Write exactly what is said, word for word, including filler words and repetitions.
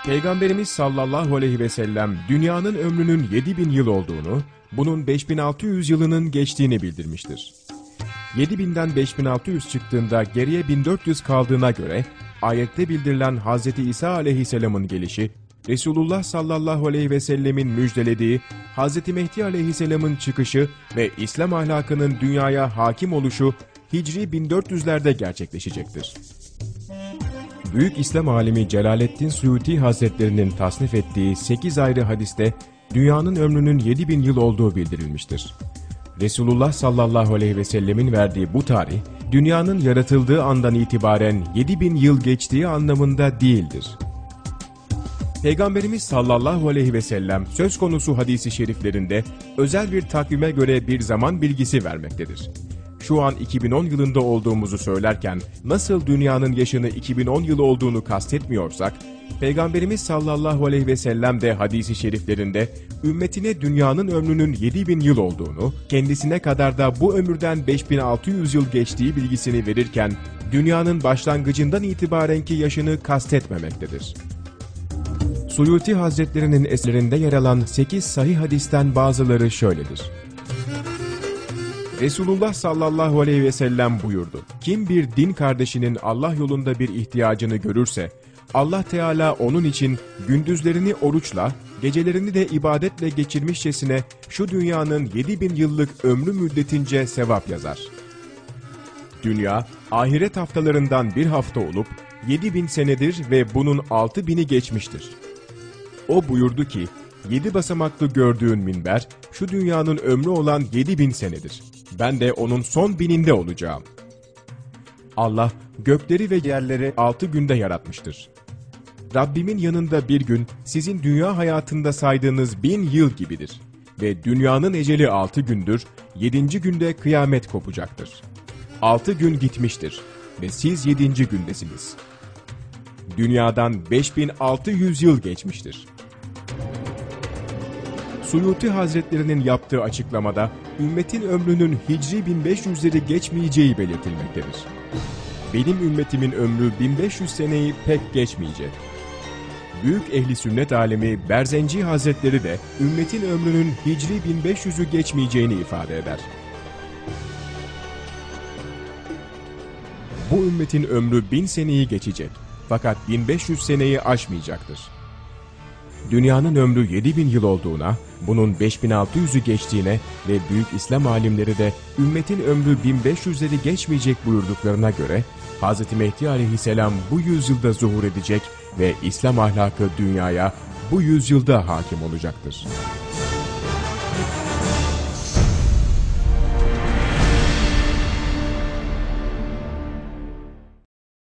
Peygamberimiz sallallahu aleyhi ve sellem dünyanın ömrünün yedi bin yıl olduğunu, bunun beş bin altı yüz yılının geçtiğini bildirmiştir. yedi binden beş bin altı yüz çıktığında geriye bin dört yüz kaldığına göre ayette bildirilen Hz. İsa aleyhisselamın gelişi, Resulullah sallallahu aleyhi ve sellemin müjdelediği Hz. Mehdi aleyhisselamın çıkışı ve İslam ahlakının dünyaya hakim oluşu Hicri bin dört yüzlerde gerçekleşecektir. Büyük İslam alimi Celaleddin Suyuti Hazretlerinin tasnif ettiği sekiz ayrı hadiste dünyanın ömrünün yedi bin yıl olduğu bildirilmiştir. Resulullah sallallahu aleyhi ve sellemin verdiği bu tarih, dünyanın yaratıldığı andan itibaren yedi bin yıl geçtiği anlamında değildir. Peygamberimiz sallallahu aleyhi ve sellem söz konusu hadisi şeriflerinde özel bir takvime göre bir zaman bilgisi vermektedir. Şu an iki bin on yılında olduğumuzu söylerken nasıl dünyanın yaşını iki bin on yıl olduğunu kastetmiyorsak, Peygamberimiz sallallahu aleyhi ve sellem de hadisi şeriflerinde ümmetine dünyanın ömrünün yedi bin yıl olduğunu, kendisine kadar da bu ömürden beş bin altı yüz yıl geçtiği bilgisini verirken dünyanın başlangıcından itibarenki yaşını kastetmemektedir. Suyuti Hazretlerinin eserinde yer alan sekiz sahih hadisten bazıları şöyledir. Resulullah sallallahu aleyhi ve sellem buyurdu. Kim bir din kardeşinin Allah yolunda bir ihtiyacını görürse, Allah Teala onun için gündüzlerini oruçla, gecelerini de ibadetle geçirmişçesine şu dünyanın yedi bin yıllık ömrü müddetince sevap yazar. Dünya, ahiret haftalarından bir hafta olup yedi bin senedir ve bunun altı bini geçmiştir. O buyurdu ki, yedi basamaklı gördüğün minber, şu dünyanın ömrü olan yedi bin senedir. Ben de onun son bininde olacağım. Allah gökleri ve yerleri altı günde yaratmıştır. Rabbimin yanında bir gün sizin dünya hayatında saydığınız bin yıl gibidir. Ve dünyanın eceli altı gündür, yedinci günde kıyamet kopacaktır. Altı gün gitmiştir ve siz yedinci gündesiniz. Dünyadan beş bin altı yüz yıl geçmiştir. Suyuti Hazretlerinin yaptığı açıklamada ümmetin ömrünün Hicri bin beş yüzleri geçmeyeceği belirtilmektedir. Benim ümmetimin ömrü bin beş yüz seneyi pek geçmeyecek. Büyük ehli sünnet alemi Berzenci Hazretleri de ümmetin ömrünün Hicri bin beş yüzü geçmeyeceğini ifade eder. Bu ümmetin ömrü bin seneyi geçecek fakat bin beş yüz seneyi aşmayacaktır. Dünyanın ömrü yedi bin yıl olduğuna, bunun beş bin altı yüzü geçtiğine ve büyük İslam alimleri de ümmetin ömrü bin beş yüzleri geçmeyecek buyurduklarına göre Hz. Mehdi aleyhisselam bu yüzyılda zuhur edecek ve İslam ahlakı dünyaya bu yüzyılda hakim olacaktır.